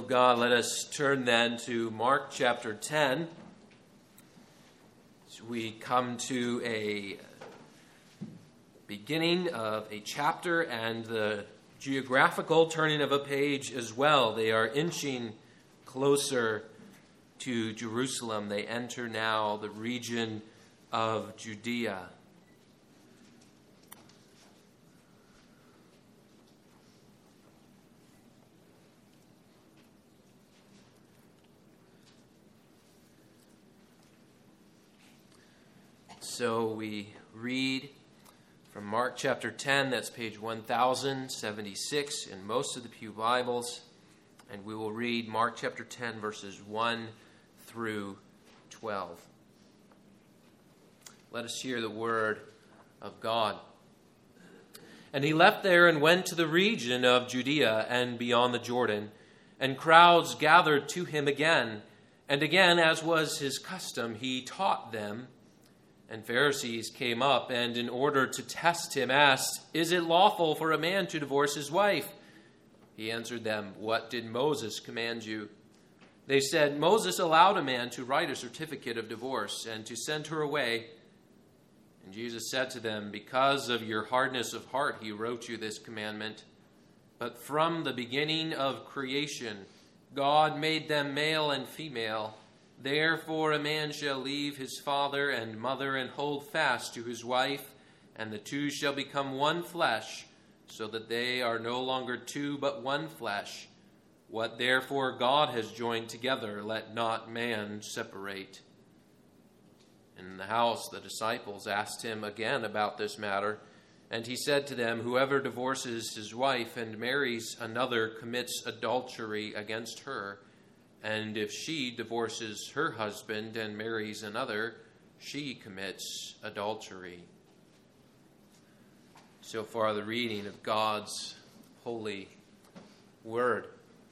of God, let us turn then to Mark chapter 10. As we come to a beginning of a chapter and the geographical turning of a page as well. They are inching closer to Jerusalem. They enter now the region of Judea. So we read from Mark chapter 10, that's page 1076 in most of the Pew Bibles, and we will read Mark chapter 10, verses 1 through 12. Let us hear the word of God. And he left there and went to the region of Judea and beyond the Jordan, and crowds gathered to him again. And again, as was his custom, he taught them. And Pharisees came up and in order to test him asked, "Is it lawful for a man to divorce his wife?" He answered them, "What did Moses command you?" They said, "Moses allowed a man to write a certificate of divorce and to send her away." And Jesus said to them, "Because of your hardness of heart he wrote you this commandment. But from the beginning of creation God made them male and female. Therefore a man shall leave his father and mother and hold fast to his wife, and the two shall become one flesh, so that they are no longer two but one flesh. What therefore God has joined together, let not man separate." In the house the disciples asked him again about this matter, and he said to them, "Whoever divorces his wife and marries another commits adultery against her. And if she divorces her husband and marries another, she commits adultery." So far, the reading of God's holy word.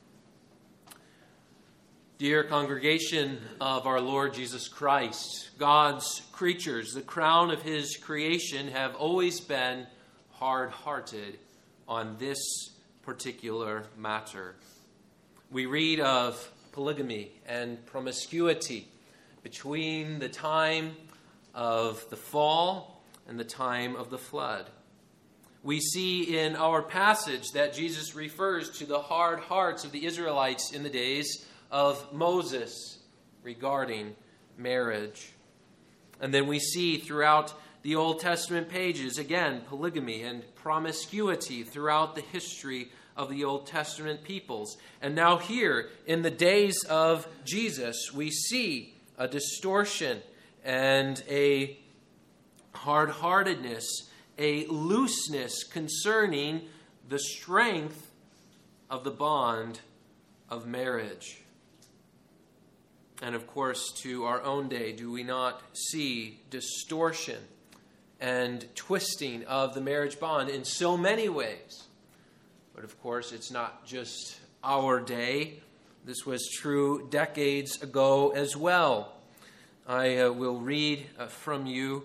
Dear congregation of our Lord Jesus Christ, God's creatures, the crown of his creation, have always been hard-hearted on this particular matter. We read of polygamy and promiscuity between the time of the fall and the time of the flood. We see in our passage that Jesus refers to the hard hearts of the Israelites in the days of Moses regarding marriage. And then we see throughout the Old Testament pages, again, polygamy and promiscuity throughout the history of the Old Testament peoples. And now here, in the days of Jesus, we see a distortion and a hard-heartedness, a looseness concerning the strength of the bond of marriage. And of course, to our own day, do we not see distortion and twisting of the marriage bond in so many ways? But of course, it's not just our day. This was true decades ago as well. I will read for you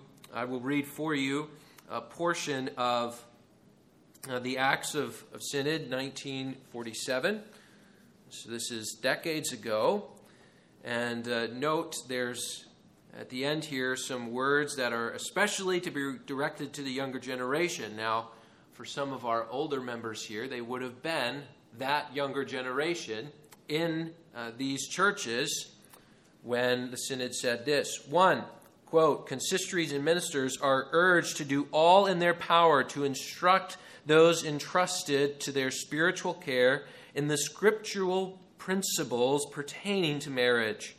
a portion of the Acts of Synod, 1947. So this is decades ago. And note there's at the end here some words that are especially to be directed to the younger generation. Now, for some of our older members here, they would have been that younger generation in these churches when the Synod said this. 1, quote, "Consistories and ministers are urged to do all in their power to instruct those entrusted to their spiritual care in the scriptural principles pertaining to marriage."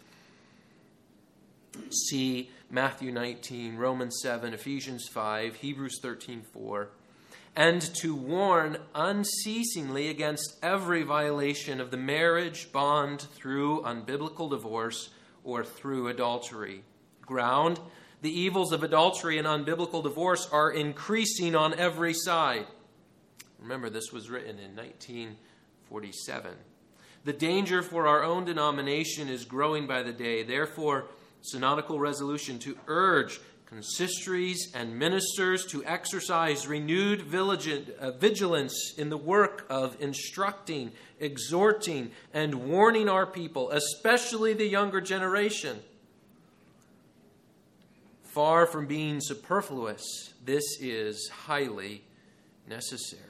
See Matthew 19, Romans 7, Ephesians 5, Hebrews 13:4. "And to warn unceasingly against every violation of the marriage bond through unbiblical divorce or through adultery." Ground: the evils of adultery and unbiblical divorce are increasing on every side. Remember, this was written in 1947. The danger for our own denomination is growing by the day. Therefore, synodical resolution to urge consistories, and ministers to exercise renewed vigilance in the work of instructing, exhorting, and warning our people, especially the younger generation. Far from being superfluous, this is highly necessary.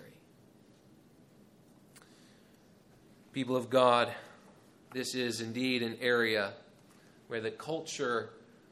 People of God, this is indeed an area where the culture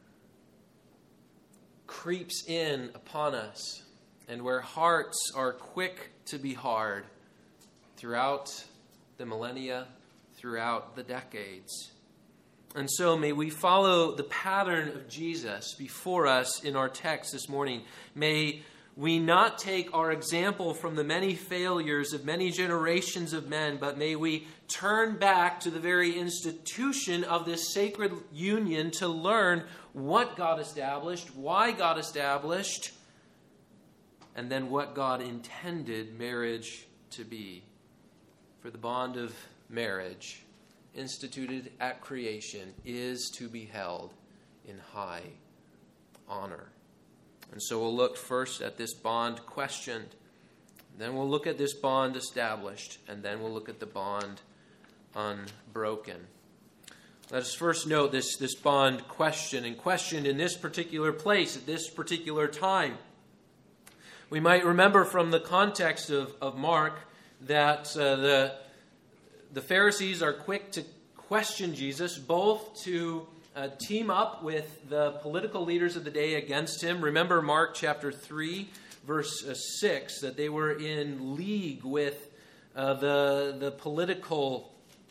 creeps in upon us and where hearts are quick to be hard throughout the millennia, throughout the decades. And so may we follow the pattern of Jesus before us in our text this morning. May we not take our example from the many failures of many generations of men, but may we turn back to the very institution of this sacred union to learn what God established, why God established, and then what God intended marriage to be. For the bond of marriage, instituted at creation, is to be held in high honor. And so we'll look first at this bond questioned, then we'll look at this bond established, and then we'll look at the bond unbroken. Let us first note this bond questioned in this particular place at this particular time. We might remember from the context of Mark that the Pharisees are quick to question Jesus, both to team up with the political leaders of the day against him. Remember Mark chapter 3, verse 6, that they were in league with the political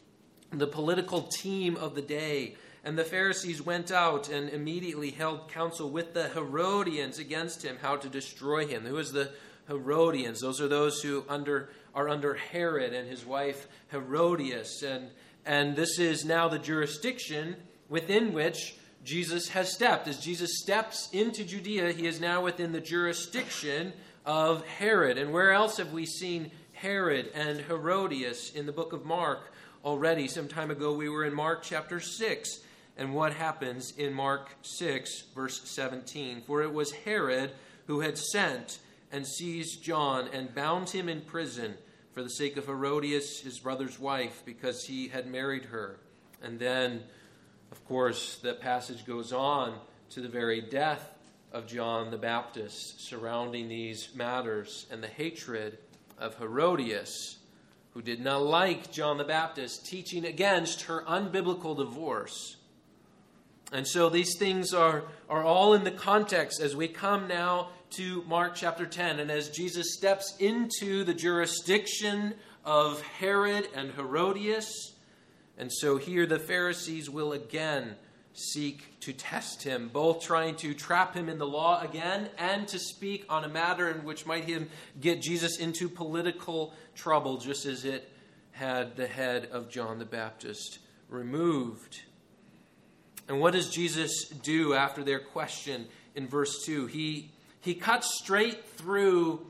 team of the day. And the Pharisees went out and immediately held counsel with the Herodians against him, how to destroy him. Who is the Herodians? Those are those who are under Herod and his wife Herodias. And this is now the jurisdiction within which Jesus has stepped. As Jesus steps into Judea, he is now within the jurisdiction of Herod. And where else have we seen Herod and Herodias in the book of Mark already? Some time ago we were in Mark chapter 6. And what happens in Mark 6, verse 17? For it was Herod who had sent and seized John and bound him in prison for the sake of Herodias, his brother's wife, because he had married her. And then, of course, the passage goes on to the very death of John the Baptist surrounding these matters and the hatred of Herodias, who did not like John the Baptist teaching against her unbiblical divorce. And so these things are all in the context as we come now to Mark chapter 10. And as Jesus steps into the jurisdiction of Herod and Herodias, and so here the Pharisees will again seek to test him, both trying to trap him in the law again and to speak on a matter in which might get Jesus into political trouble, just as it had the head of John the Baptist removed. And what does Jesus do after their question in verse 2? He cuts straight through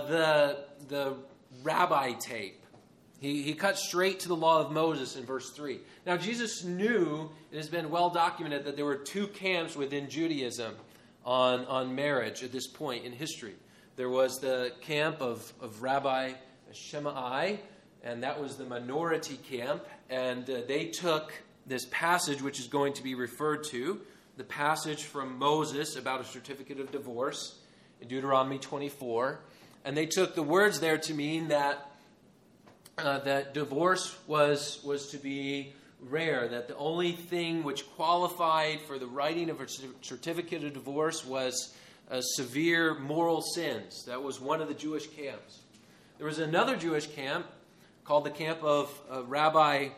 the rabbi tape. He cuts straight to the law of Moses in verse 3. Now, Jesus knew, it has been well documented, that there were two camps within Judaism on marriage at this point in history. There was the camp of Rabbi Shammai, and that was the minority camp. And they took this passage, which is going to be referred to, the passage from Moses about a certificate of divorce in Deuteronomy 24, and they took the words there to mean that divorce was to be rare, that the only thing which qualified for the writing of a certificate of divorce was severe moral sins. That was one of the Jewish camps. There was another Jewish camp called the camp of Rabbi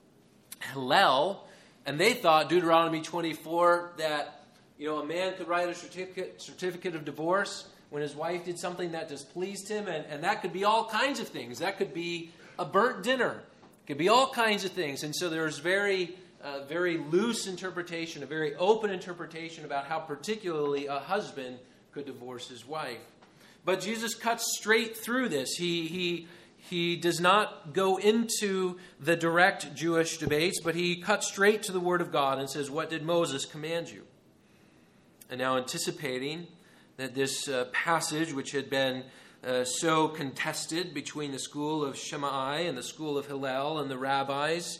Hillel, and they thought Deuteronomy 24 that a man could write a certificate of divorce when his wife did something that displeased him, and that could be all kinds of things. That could be a burnt dinner. It could be all kinds of things. And so there's very loose interpretation, a very open interpretation about how particularly a husband could divorce his wife. But Jesus cuts straight through this. He does not go into the direct Jewish debates, but he cuts straight to the Word of God and says, what did Moses command you? And now anticipating that this passage, which had been so contested between the school of Shammai and the school of Hillel and the rabbis,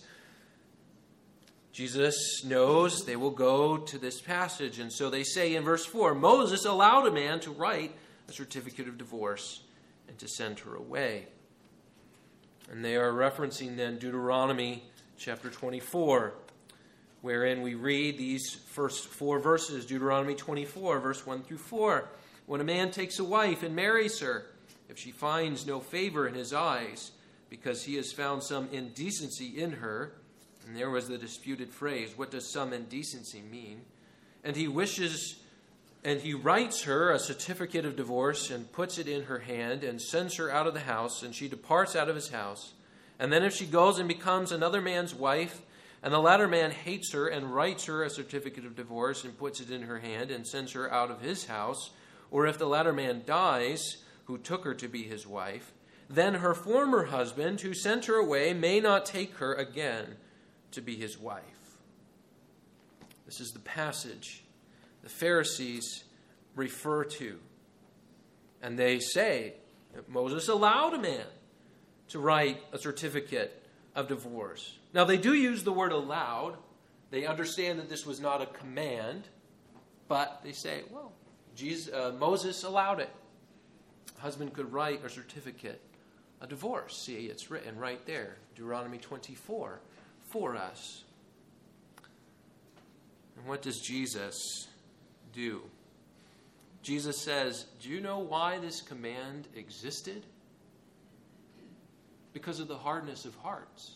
Jesus knows they will go to this passage. And so they say in verse 4, Moses allowed a man to write a certificate of divorce and to send her away. And they are referencing then Deuteronomy chapter 24, wherein we read these first 4 verses. Deuteronomy 24, verse 1 through 4. When a man takes a wife and marries her, if she finds no favor in his eyes, because he has found some indecency in her, and there was the disputed phrase, what does some indecency mean? And he writes her a certificate of divorce and puts it in her hand and sends her out of the house, and she departs out of his house. And then if she goes and becomes another man's wife, and the latter man hates her and writes her a certificate of divorce and puts it in her hand and sends her out of his house, or if the latter man dies, who took her to be his wife, then her former husband, who sent her away, may not take her again to be his wife. This is the passage the Pharisees refer to. And they say that Moses allowed a man to write a certificate of divorce. Now, they do use the word allowed. They understand that this was not a command, but they say, well, Moses allowed it. A husband could write a certificate of divorce. See, it's written right there, Deuteronomy 24, for us. And what does Jesus do? Jesus says, do you know why this command existed? Because of the hardness of hearts.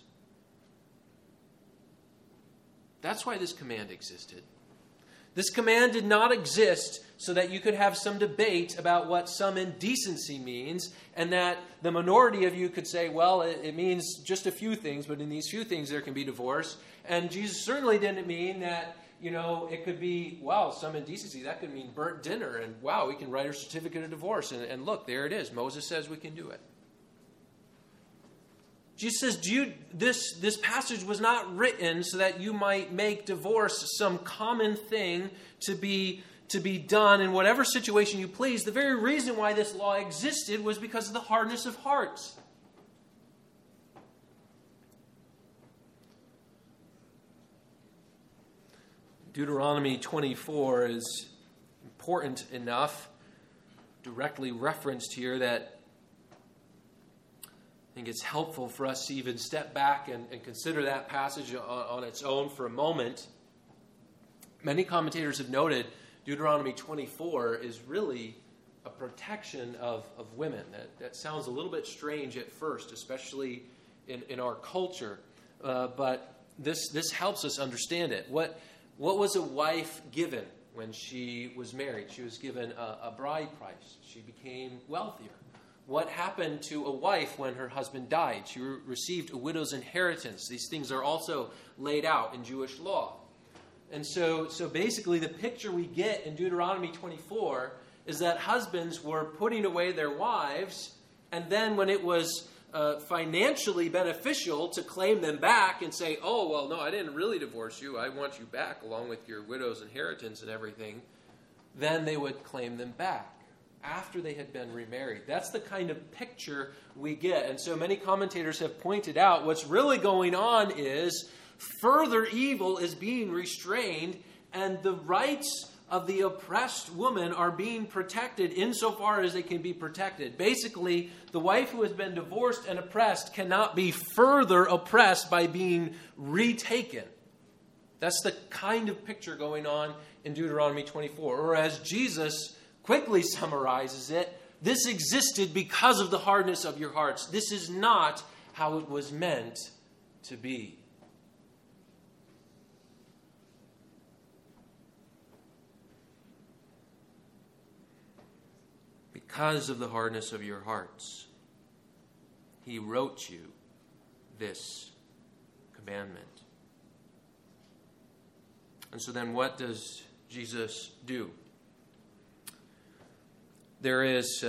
That's why this command existed. This command did not exist so that you could have some debate about what some indecency means, and that the minority of you could say, well, it means just a few things, but in these few things there can be divorce. And Jesus certainly didn't mean that, it could be, wow, some indecency. That could mean burnt dinner, and wow, we can write a certificate of divorce. And look, there it is. Moses says we can do it. Jesus says, this passage was not written so that you might make divorce some common thing to be done in whatever situation you please. The very reason why this law existed was because of the hardness of hearts. Deuteronomy 24 is important enough, directly referenced here, that I think it's helpful for us to even step back and consider that passage on its own for a moment. Many commentators have noted Deuteronomy 24 is really a protection of women. That sounds a little bit strange at first, especially in our culture. But this helps us understand it. What was a wife given when she was married? She was given a bride price. She became wealthier. What happened to a wife when her husband died? She received a widow's inheritance. These things are also laid out in Jewish law. And so basically the picture we get in Deuteronomy 24 is that husbands were putting away their wives, and then when it was financially beneficial to claim them back and say, oh, well, no, I didn't really divorce you. I want you back along with your widow's inheritance and everything. Then they would claim them back after they had been remarried. That's the kind of picture we get. And so many commentators have pointed out what's really going on is further evil is being restrained, and the rights of the oppressed woman are being protected insofar as they can be protected. Basically, the wife who has been divorced and oppressed cannot be further oppressed by being retaken. That's the kind of picture going on in Deuteronomy 24. Or as Jesus quickly summarizes it, this existed because of the hardness of your hearts. This is not how it was meant to be. Because of the hardness of your hearts, he wrote you this commandment. And so then what does Jesus do? There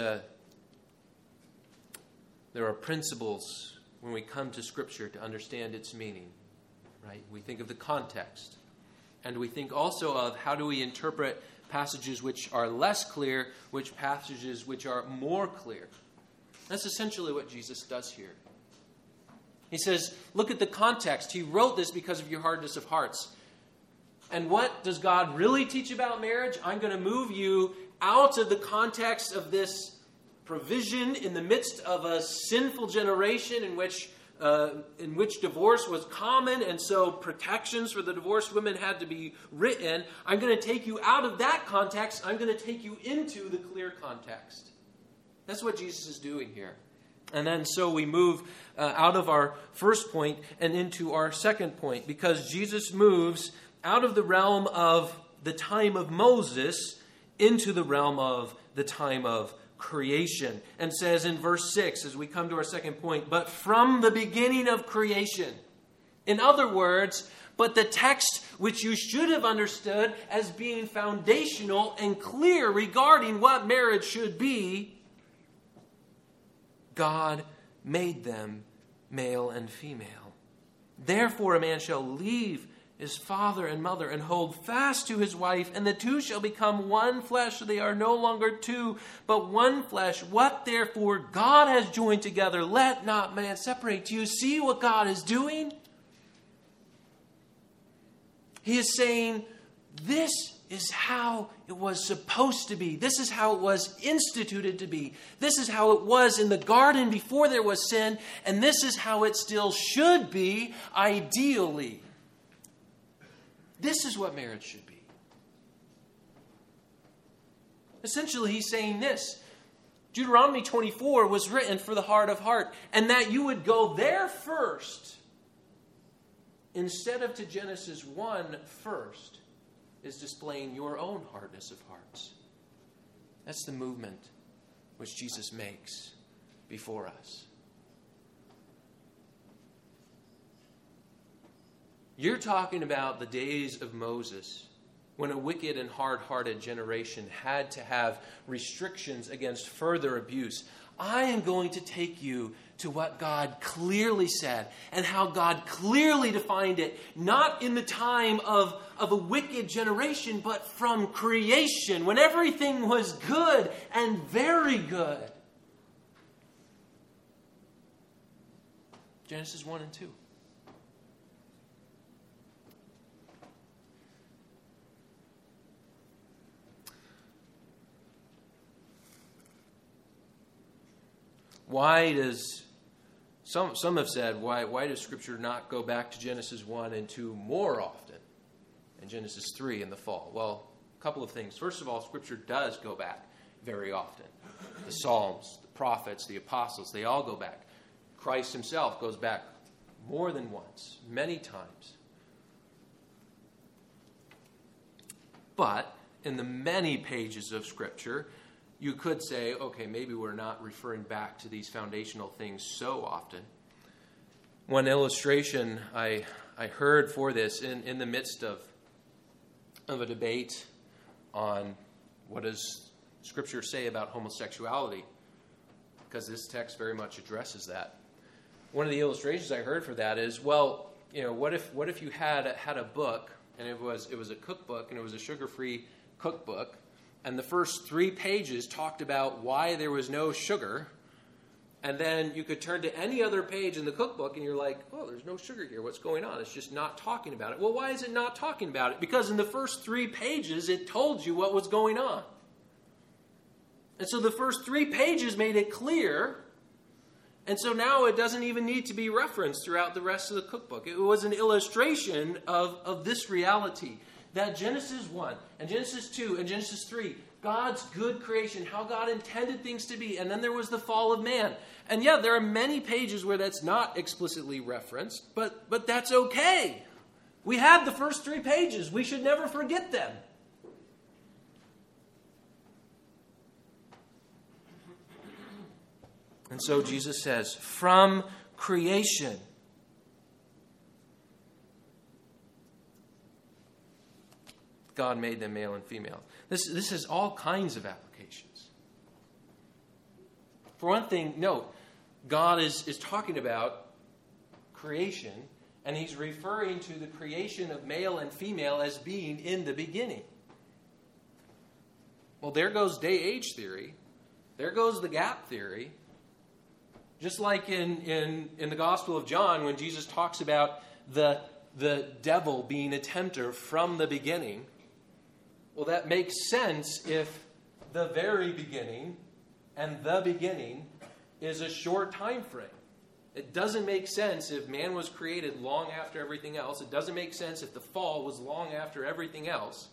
are principles when we come to Scripture to understand its meaning, right? We think of the context. And we think also of how do we interpret passages which are less clear, which passages which are more clear. That's essentially what Jesus does here. He says, look at the context. He wrote this because of your hardness of hearts. And what does God really teach about marriage? I'm going to move you out of the context of this provision in the midst of a sinful generation in which divorce was common, and so protections for the divorced women had to be written. I'm going to take you out of that context. I'm going to take you into the clear context. That's what Jesus is doing here. And then so we move out of our first point and into our second point, because Jesus moves out of the realm of the time of Moses into the realm of the time of creation. And says in verse 6, as we come to our second point, but from the beginning of creation. In other words, but the text which you should have understood as being foundational and clear regarding what marriage should be, God made them male and female. Therefore a man shall leave his father and mother and hold fast to his wife, and the two shall become one flesh. They are no longer two, but one flesh. What therefore God has joined together, let not man separate. Do you see what God is doing? He is saying, this is how it was supposed to be. This is how it was instituted to be. This is how it was in the garden before there was sin, and this is how it still should be, ideally. This is what marriage should be. Essentially, he's saying this. Deuteronomy 24 was written for the heart of heart, and that you would go there first, instead of to Genesis 1 first, is displaying your own hardness of hearts. That's the movement which Jesus makes before us. You're talking about the days of Moses, when a wicked and hard-hearted generation had to have restrictions against further abuse. I am going to take you to what God clearly said and how God clearly defined it, not in the time of a wicked generation, but from creation, when everything was good and very good. Genesis 1 and 2. Why does, some have said, why does Scripture not go back to Genesis 1 and 2 more often, and Genesis 3 in the fall? Well, a couple of things. First of all, Scripture does go back very often. The Psalms, the prophets, the apostles, they all go back. Christ himself goes back more than once, many times. But in the many pages of Scripture, you could say, okay, maybe we're not referring back to these foundational things so often. One illustration I heard for this in the midst of a debate on what does Scripture say about homosexuality, because this text very much addresses that. One of the illustrations I heard for that is, well, what if you had a book, and it was a cookbook, and it was a sugar-free cookbook, and the first 3 pages talked about why there was no sugar, and then you could turn to any other page in the cookbook and you're like, oh, there's no sugar here. What's going on? It's just not talking about it. Well, why is it not talking about it? Because in the first 3 pages, it told you what was going on. And so the first 3 pages made it clear, and so now it doesn't even need to be referenced throughout the rest of the cookbook. It was an illustration of this reality. That Genesis 1 and Genesis 2 and Genesis 3, God's good creation, how God intended things to be, and then there was the fall of man. And yeah, there are many pages where that's not explicitly referenced, but that's okay. We had the first 3 pages. We should never forget them. And so Jesus says, from creation, God made them male and female. This has all kinds of applications. For one thing, note, God is talking about creation, and he's referring to the creation of male and female as being in the beginning. Well, there goes day-age theory. There goes the gap theory. Just like in the Gospel of John, when Jesus talks about the devil being a tempter from the beginning, well, that makes sense if the very beginning and the beginning is a short time frame. It doesn't make sense if man was created long after everything else. It doesn't make sense if the fall was long after everything else.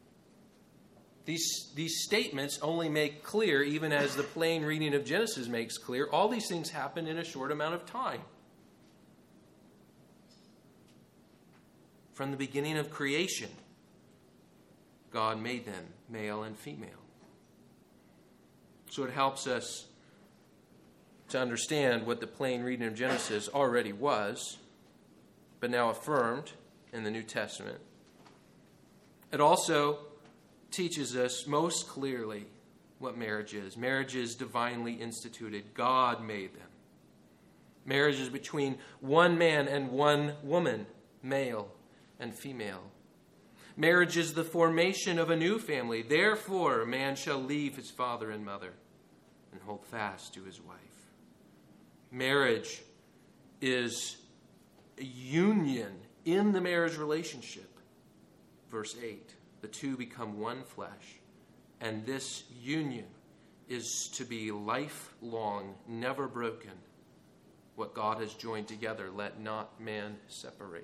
These statements only make clear, even as the plain reading of Genesis makes clear, all these things happen in a short amount of time. From the beginning of creation, God made them male and female. So it helps us to understand what the plain reading of Genesis already was, but now affirmed in the New Testament. It also teaches us most clearly what marriage is. Marriage is divinely instituted. God made them. Marriage is between one man and one woman, male and female. Marriage is the formation of a new family. Therefore, a man shall leave his father and mother and hold fast to his wife. Marriage is a union in the marriage relationship. Verse 8, the two become one flesh, and this union is to be lifelong, never broken. What God has joined together, let not man separate.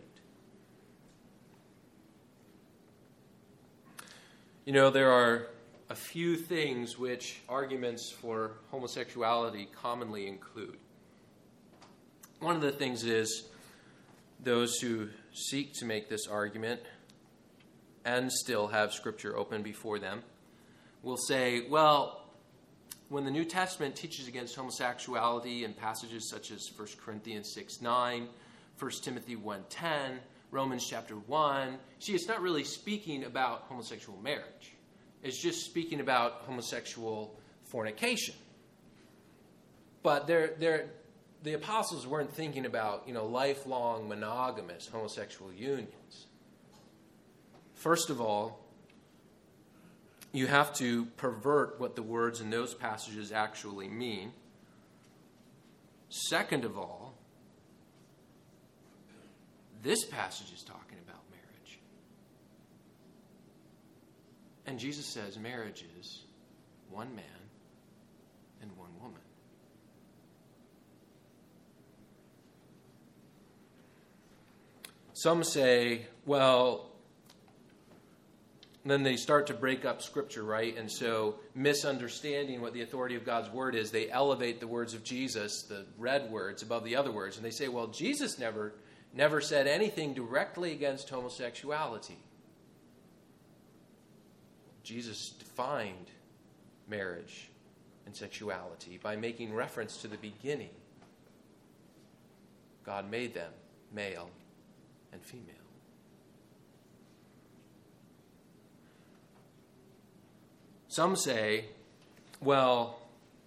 You know, there are a few things which arguments for homosexuality commonly include. One of the things is those who seek to make this argument and still have Scripture open before them will say, well, when the New Testament teaches against homosexuality in passages such as 1 Corinthians 6:9, 1 Timothy 1:10, Romans chapter 1, it's not really speaking about homosexual marriage. It's just speaking about homosexual fornication. But the apostles weren't thinking about, lifelong monogamous homosexual unions. First of all, you have to pervert what the words in those passages actually mean. Second of all, this passage is talking about marriage. And Jesus says marriage is one man and one woman. Some say, well, then they start to break up Scripture, right? And so, misunderstanding what the authority of God's Word is, they elevate the words of Jesus, the red words, above the other words. And they say, well, Jesus never said anything directly against homosexuality. Jesus defined marriage and sexuality by making reference to the beginning. God made them male and female. Some say, well,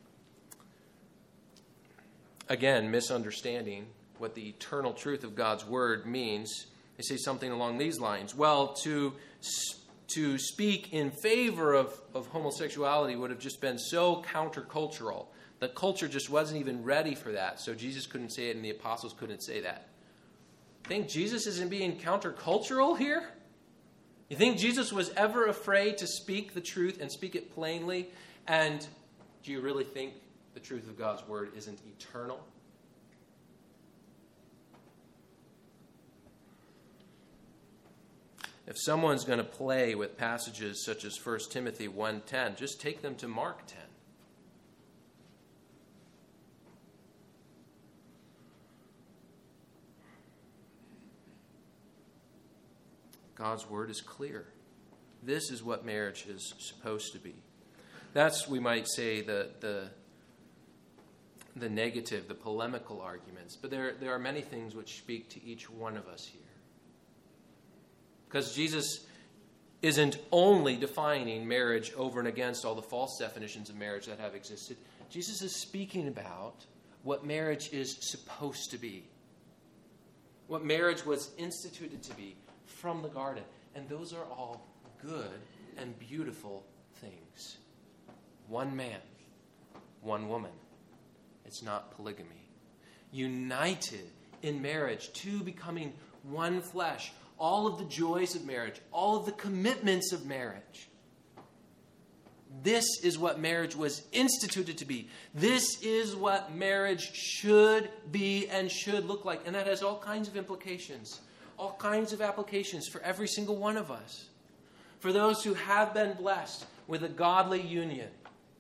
again, misunderstanding what the eternal truth of God's Word means. They say something along these lines. Well, to speak in favor of homosexuality would have just been so countercultural. The culture just wasn't even ready for that, so Jesus couldn't say it and the apostles couldn't say that. Think Jesus isn't being countercultural here? You think Jesus was ever afraid to speak the truth and speak it plainly? And do you really think the truth of God's Word isn't eternal? If someone's going to play with passages such as 1 Timothy 1:10, just take them to Mark 10. God's Word is clear. This is what marriage is supposed to be. That's, we might say, the negative, the polemical arguments. But there are many things which speak to each one of us here. Because Jesus isn't only defining marriage over and against all the false definitions of marriage that have existed. Jesus is speaking about what marriage is supposed to be. What marriage was instituted to be from the garden. And those are all good and beautiful things. one man, one woman. It's not polygamy. United in marriage, two becoming one flesh. All of the joys of marriage, all of the commitments of marriage. This is what marriage was instituted to be. This is what marriage should be and should look like. And that has all kinds of implications, all kinds of applications for every single one of us. For those who have been blessed with a godly union,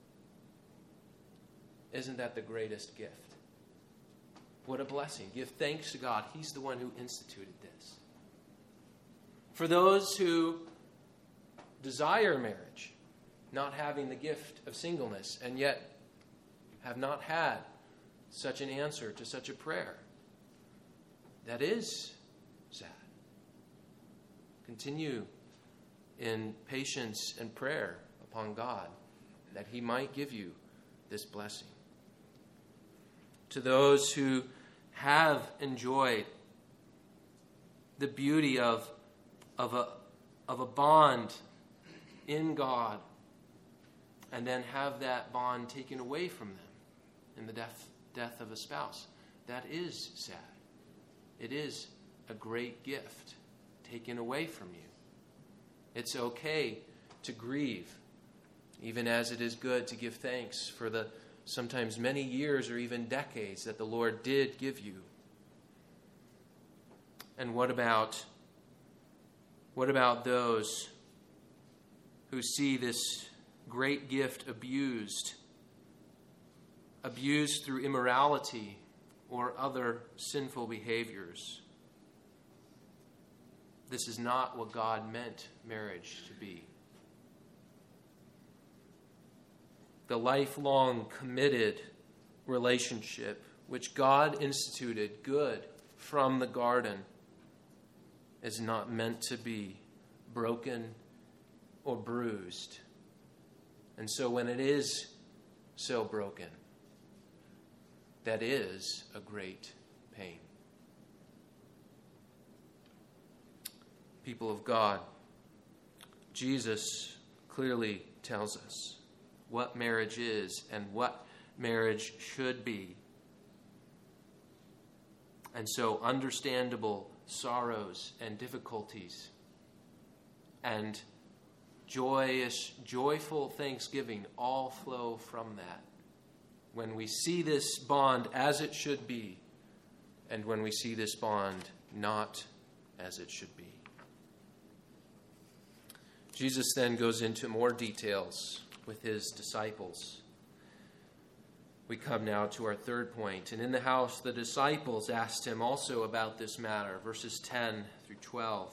isn't that the greatest gift? What a blessing. Give thanks to God. He's the one who instituted this. For those who desire marriage, not having the gift of singleness, and yet have not had such an answer to such a prayer, that is sad. Continue in patience and prayer upon God that He might give you this blessing. To those who have enjoyed the beauty of a bond in God, and then have that bond taken away from them in the death of a spouse, that is sad. It is a great gift taken away from you. It's okay to grieve, even as it is good to give thanks for the sometimes many years or even decades that the Lord did give you. And what about those who see this great gift abused through immorality or other sinful behaviors? This is not what God meant marriage to be. The lifelong committed relationship which God instituted good from the garden is not meant to be broken or bruised. And so when it is so broken, that is a great pain. People of God, Jesus clearly tells us what marriage is and what marriage should be. And so understandable sorrows and difficulties and joyful thanksgiving all flow from that. When we see this bond as it should be, and when we see this bond not as it should be. Jesus then goes into more details with his disciples. We come now to our third point. And in the house, the disciples asked him also about this matter, verses 10 through 12.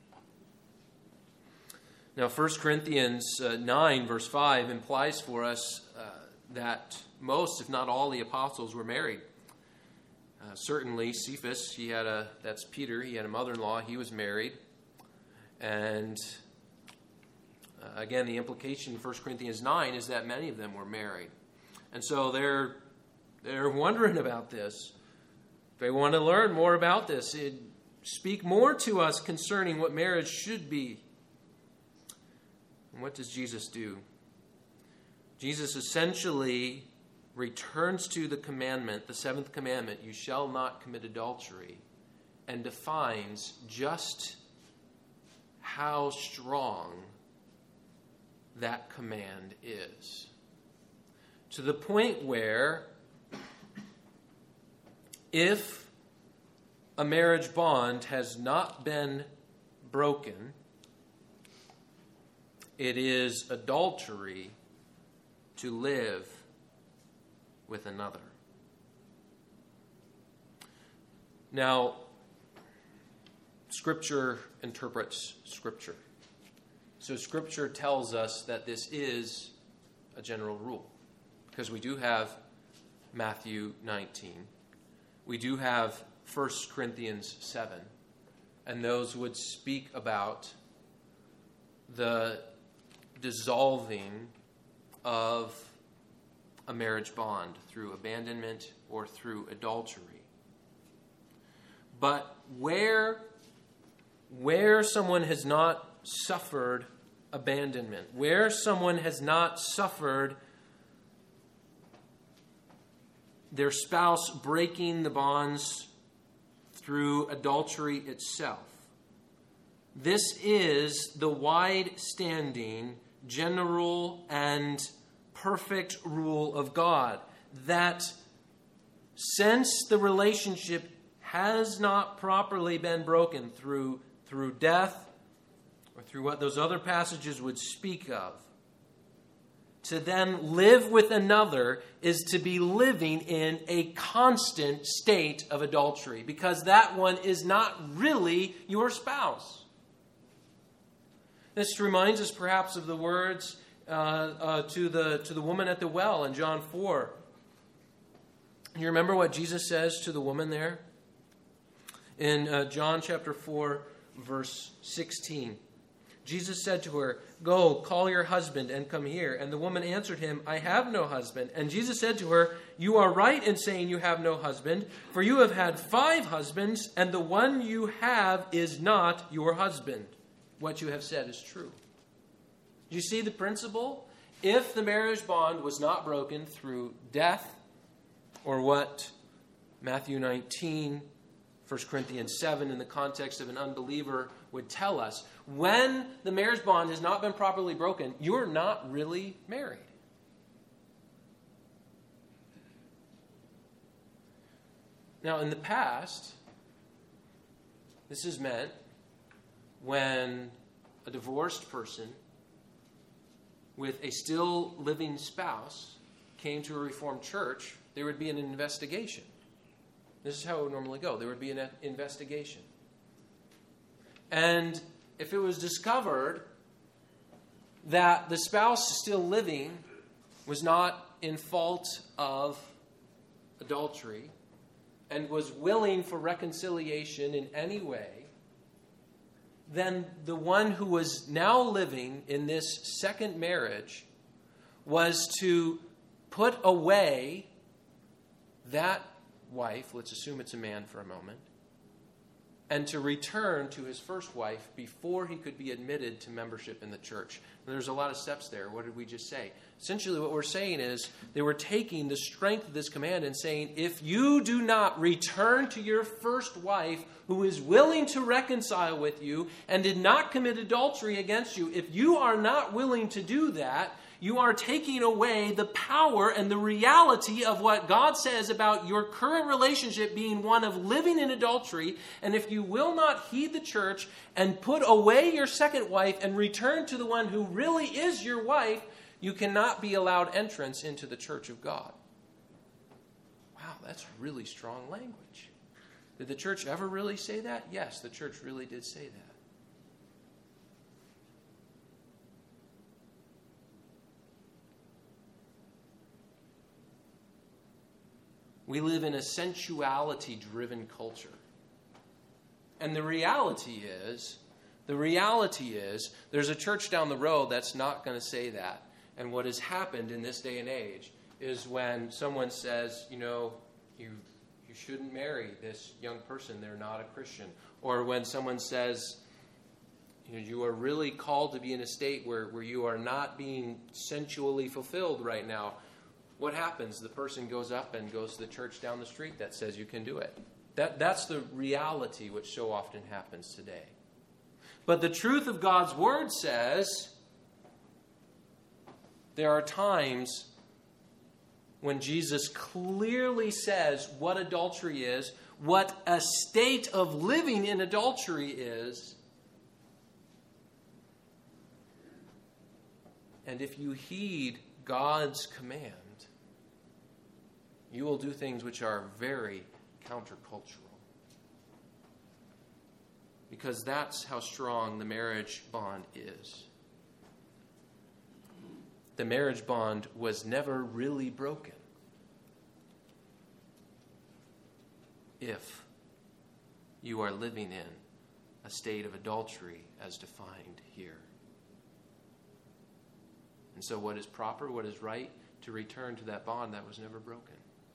Now, 1 Corinthians 9, verse 5, implies for us that most, if not all, the apostles were married. Certainly, Cephas, that's Peter, he had a mother-in-law, he was married. And again, the implication in 1 Corinthians 9 is that many of them were married. And so they're wondering about this. They want to learn more about this. Speak more to us concerning what marriage should be. And what does Jesus do? Jesus essentially returns to the commandment, the seventh commandment, you shall not commit adultery, and defines just how strong that command is. To the point where if a marriage bond has not been broken, it is adultery to live with another. Now, Scripture interprets Scripture. So Scripture tells us that this is a general rule. Because we do have Matthew 19. We do have 1 Corinthians 7. And those would speak about the dissolving of a marriage bond through abandonment or through adultery. But where someone has not suffered abandonment, where someone has not suffered their spouse breaking the bonds through adultery itself. This is the wide-standing, general, and perfect rule of God, that since the relationship has not properly been broken through death or through what those other passages would speak of, to then live with another is to be living in a constant state of adultery, because that one is not really your spouse. This reminds us perhaps of the words to the woman at the well in John 4. You remember what Jesus says to the woman there? In John chapter 4, verse 16. Jesus said to her, "Go, call your husband and come here." And the woman answered him, "I have no husband." And Jesus said to her, "You are right in saying you have no husband, for you have had 5 husbands, and the one you have is not your husband. What you have said is true." Do you see the principle? If the marriage bond was not broken through death, or what Matthew 19, 1 Corinthians 7 in the context of an unbeliever would tell us, when the marriage bond has not been properly broken, you're not really married. Now, in the past, this has meant when a divorced person with a still living spouse came to a Reformed church, there would be an investigation. This is how it would normally go. There would be an investigation. And if it was discovered that the spouse still living was not in fault of adultery and was willing for reconciliation in any way, then the one who was now living in this second marriage was to put away that wife, let's assume it's a man for a moment, and to return to his first wife before he could be admitted to membership in the church. And there's a lot of steps there. What did we just say? Essentially what we're saying is they were taking the strength of this command and saying, if you do not return to your first wife who is willing to reconcile with you and did not commit adultery against you, if you are not willing to do that, you are taking away the power and the reality of what God says about your current relationship being one of living in adultery. And if you will not heed the church and put away your second wife and return to the one who really is your wife, you cannot be allowed entrance into the church of God. Wow, that's really strong language. Did the church ever really say that? Yes, the church really did say that. We live in a sensuality-driven culture. And the reality is, there's a church down the road that's not going to say that. And what has happened in this day and age is when someone says, you shouldn't marry this young person, they're not a Christian. Or when someone says, you are really called to be in a state where you are not being sensually fulfilled right now. What happens? The person goes up and goes to the church down the street that says you can do it. That's the reality which so often happens today. But the truth of God's Word says there are times when Jesus clearly says what adultery is, what a state of living in adultery is. And if you heed God's command, you will do things which are very countercultural. Because that's how strong the marriage bond is. The marriage bond was never really broken if you are living in a state of adultery as defined here. And so what is proper, what is right? To return to that bond that was never broken.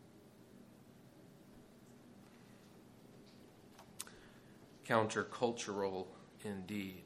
Countercultural indeed.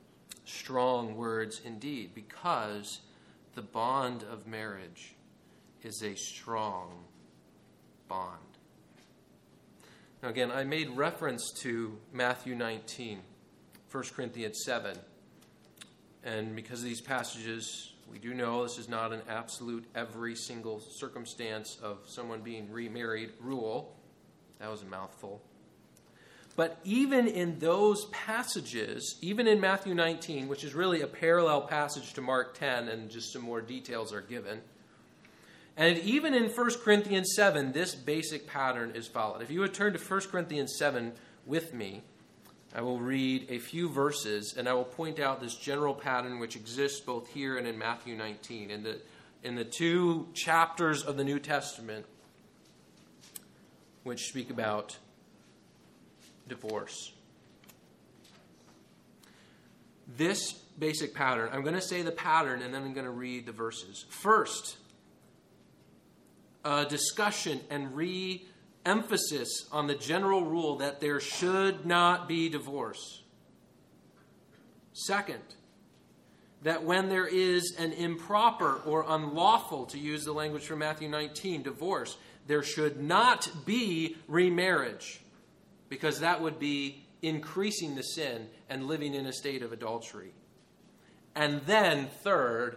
Strong words indeed, because the bond of marriage is a strong bond. Now again, I made reference to Matthew 19, 1 Corinthians 7. And because of these passages, we do know this is not an absolute every single circumstance of someone being remarried rule. That was a mouthful. But even in those passages, even in Matthew 19, which is really a parallel passage to Mark 10, and just some more details are given, and even in 1 Corinthians 7, this basic pattern is followed. If you would turn to 1 Corinthians 7 with me, I will read a few verses, and I will point out this general pattern which exists both here and in Matthew 19. In the two chapters of the New Testament which speak about divorce. This basic pattern, I'm going to say the pattern and then I'm going to read the verses. First, a discussion and re-emphasis on the general rule that there should not be divorce. Second, that when there is an improper or unlawful, to use the language from Matthew 19, divorce, there should not be remarriage, because that would be increasing the sin and living in a state of adultery. And then third,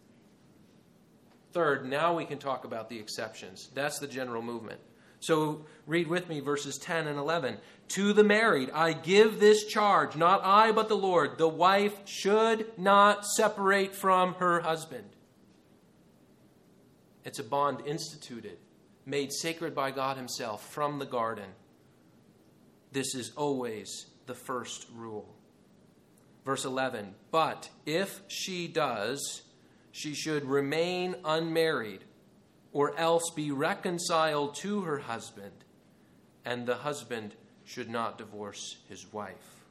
now we can talk about the exceptions. That's the general movement. So read with me verses 10 and 11. To the married, I give this charge, not I, but the Lord. The wife should not separate from her husband. It's a bond instituted, made sacred by God himself from the garden. This is always the first rule. Verse 11, but if she does, she should remain unmarried, or else be reconciled to her husband, and the husband should not divorce his wife.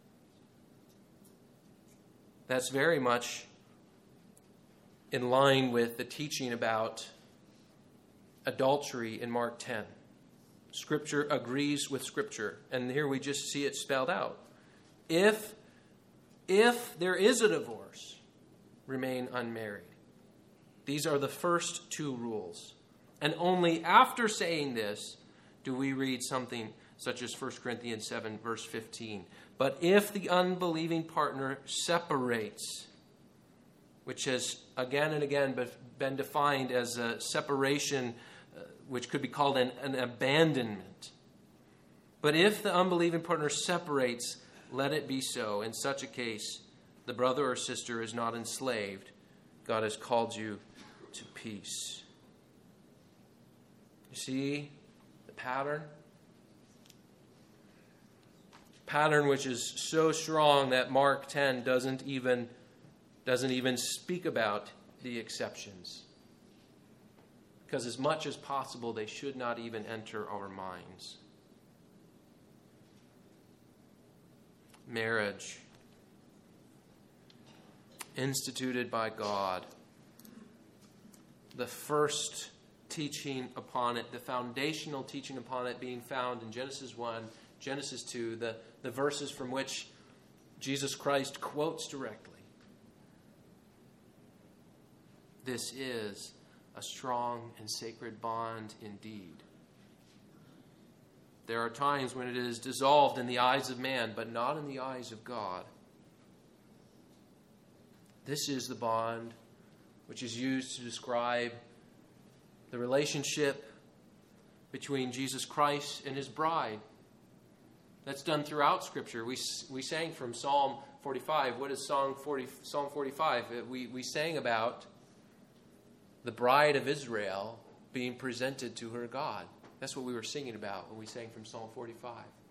That's very much in line with the teaching about adultery in Mark 10. Scripture agrees with Scripture, and here we just see it spelled out. If there is a divorce, remain unmarried. These are the first two rules. And only after saying this do we read something such as 1 Corinthians 7, verse 15. But if the unbelieving partner separates, which has again and again been defined as a separation which could be called an abandonment. But if the unbelieving partner separates, let it be so. In such a case, the brother or sister is not enslaved. God has called you to peace. You see the pattern? Pattern which is so strong that Mark 10 doesn't even speak about the exceptions. Because as much as possible, they should not even enter our minds. Marriage, instituted by God. The first teaching upon it, the foundational teaching upon it being found in Genesis 1, Genesis 2, the verses from which Jesus Christ quotes directly. This is a strong and sacred bond indeed. There are times when it is dissolved in the eyes of man, but not in the eyes of God. This is the bond which is used to describe the relationship between Jesus Christ and his bride. That's done throughout Scripture. We sang from Psalm 45. What is Psalm 45? We sang about the bride of Israel being presented to her God. That's what we were singing about when we sang from Psalm 45.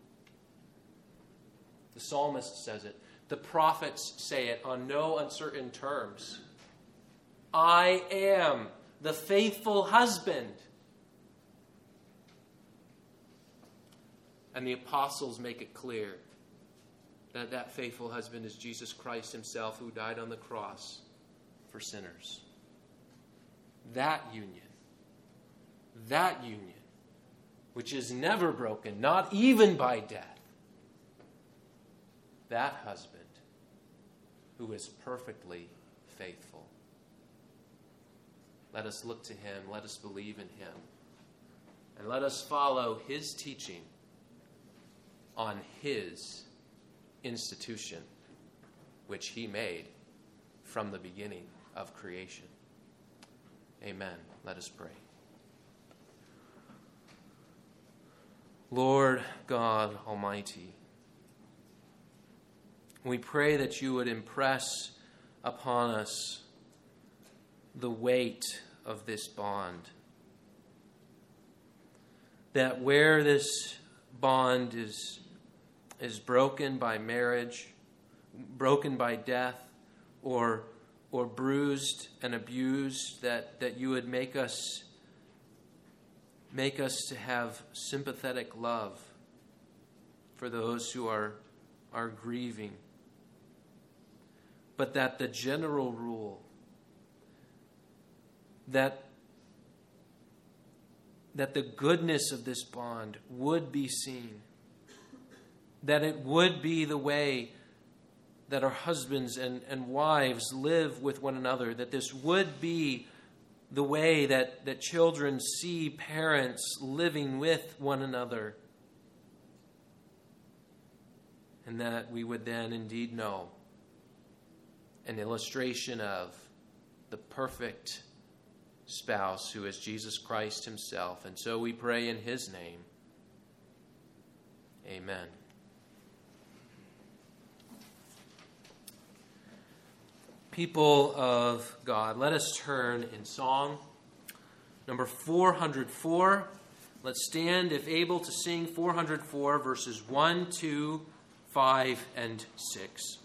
The psalmist says it. The prophets say it on no uncertain terms. I am the faithful husband. And the apostles make it clear that that faithful husband is Jesus Christ himself, who died on the cross for sinners. That union, which is never broken, not even by death, that husband who is perfectly faithful. Let us look to him. Let us believe in him. And let us follow his teaching on his institution, which he made from the beginning of creation. Amen. Let us pray. Lord God Almighty, we pray that you would impress upon us the weight of this bond. That where this bond is broken by marriage, broken by death, or bruised and abused, that you would make us to have sympathetic love for those who are grieving. But that the general rule, that the goodness of this bond would be seen, that it would be the way that our husbands and wives live with one another, that this would be the way that children see parents living with one another, and that we would then indeed know an illustration of the perfect spouse who is Jesus Christ himself. And so we pray in his name. Amen. People of God, let us turn in song number 404. Let's stand, if able, to sing 404, verses 1, 2, 5, and 6.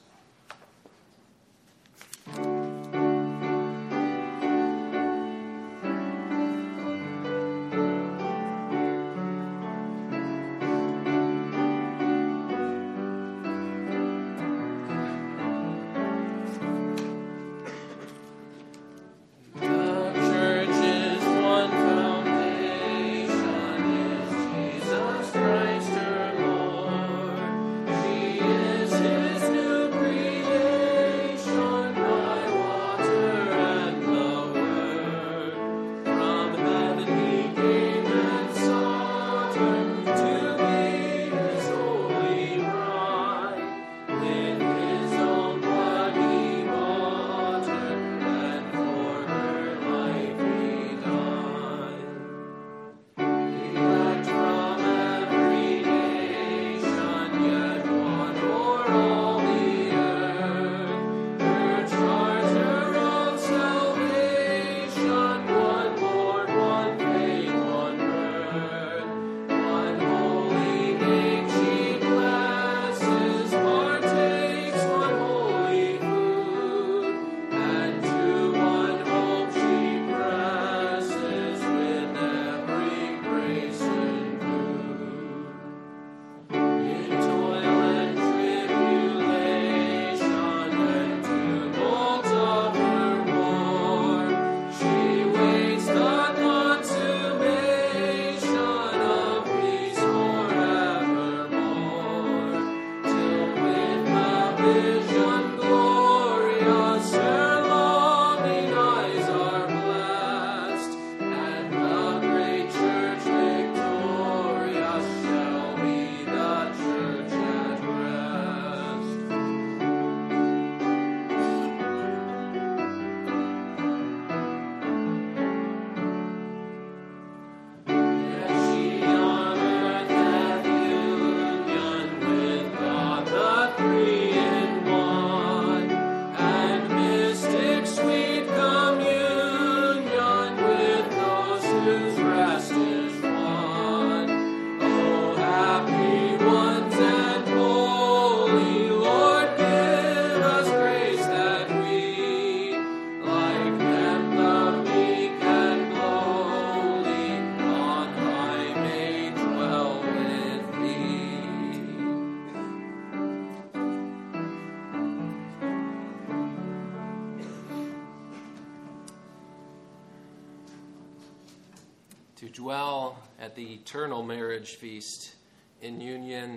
to dwell at the eternal marriage feast in union.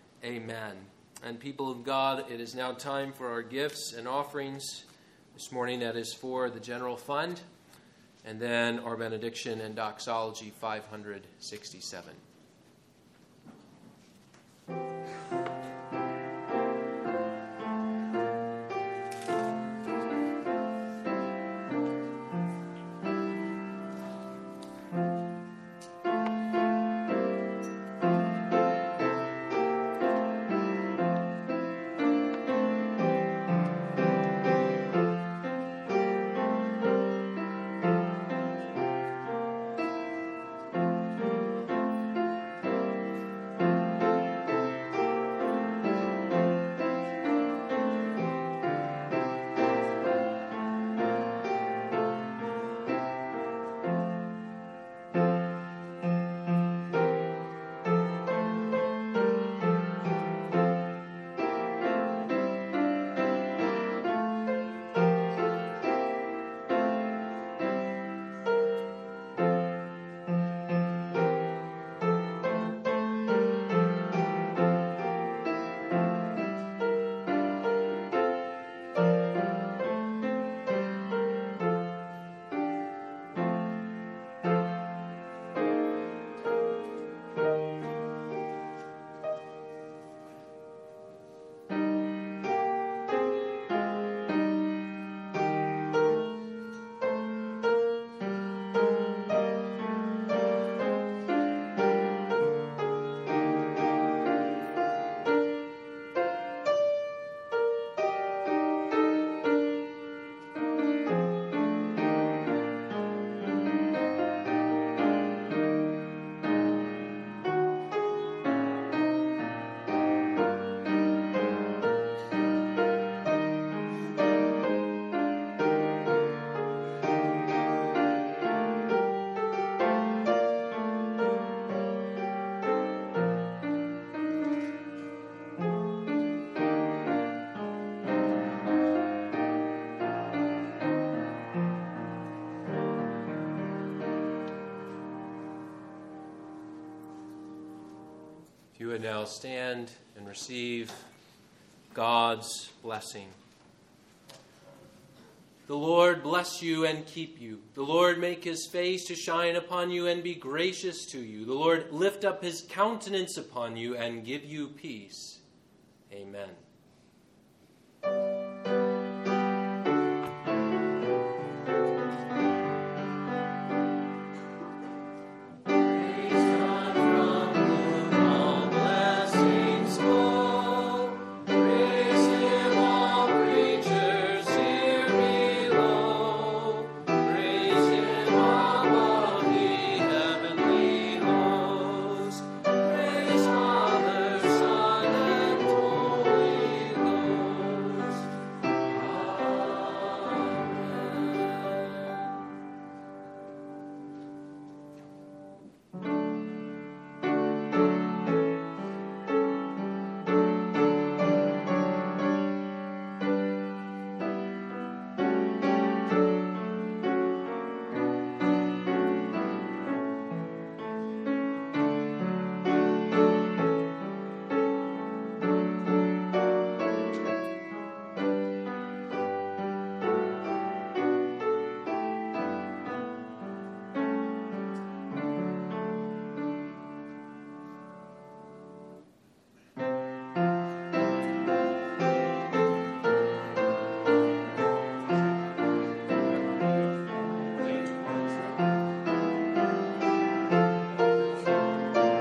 Amen. And people of God, it is now time for our gifts and offerings. This morning that is for the general fund. and then our benediction and doxology 567. You would now stand and receive God's blessing. The Lord bless you and keep you. The Lord make his face to shine upon you and be gracious to you. The Lord lift up his countenance upon you and give you peace. Amen.